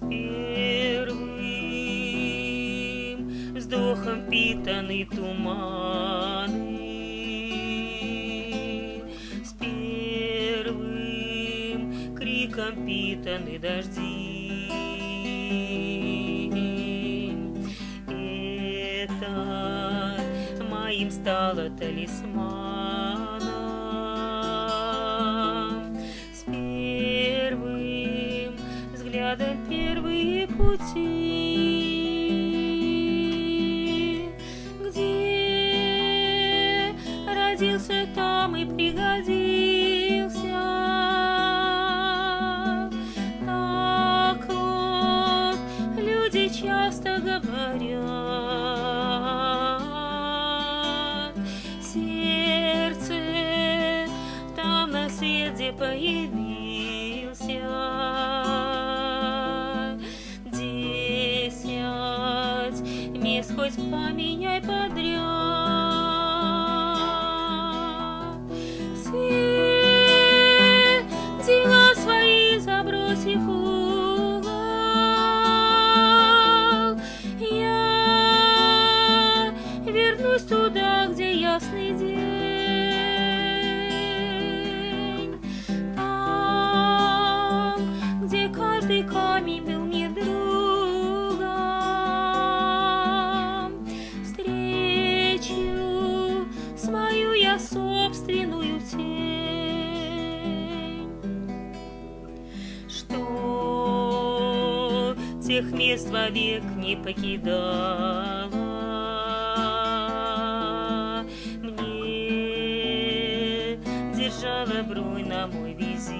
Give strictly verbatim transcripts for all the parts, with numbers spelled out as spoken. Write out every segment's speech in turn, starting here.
первым вздохом питаны туманы, с первым криком питаны дожди. Это моим стало талисманом, с первым взглядом первые пути. Где родился, там и пригодился. Так вот люди часто говорят. Сердце там на свете появился. Десять мест хоть поменяй подряд. Все дела свои забросив в угол, я вернусь туда, где ясный день. Там, где каждый камень был мне другом, встречу свою я собственную тень. Что тех мест вовек не покидала, мне держала бронь на мой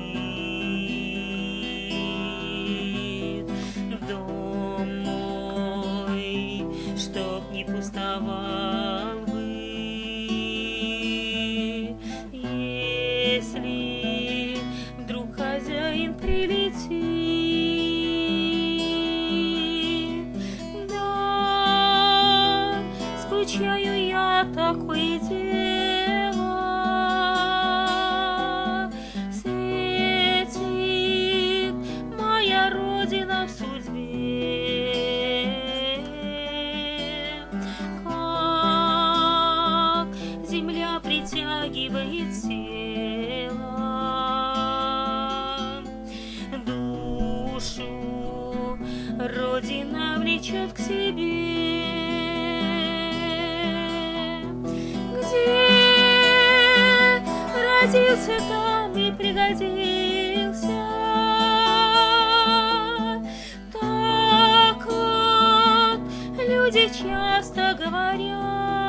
визит. Дом мой, чтоб не пустовал бы, если вдруг хозяин прилетит. Да, скучаю я, такое дело. Светит моя родина в судьбе, как земля притягивает тело, душу родина влечет к себе. Где родился, там и пригодился. Так вот люди часто говорят.